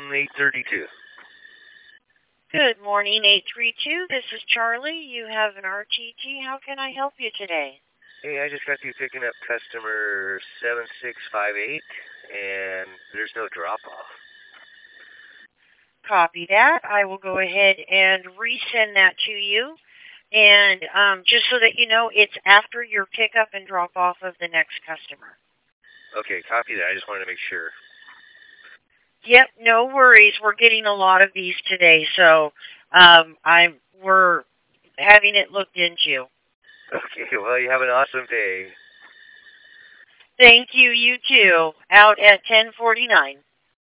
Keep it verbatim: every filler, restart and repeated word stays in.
eight thirty-two. Good morning, eight three two. This is Charlie. You have an R T T. How can I help you today? Hey, I just got you picking up customer seven six five eight, and there's no drop-off. Copy that. I will go ahead and resend that to you. And um, just so that you know, it's after your pickup and drop-off of the next customer. Okay, copy that. I just wanted to make sure. Yep, no worries. We're getting a lot of these today, so um, I'm we're having it looked into. Okay, well, you have an awesome day. Thank you, you too. Out at ten forty-nine.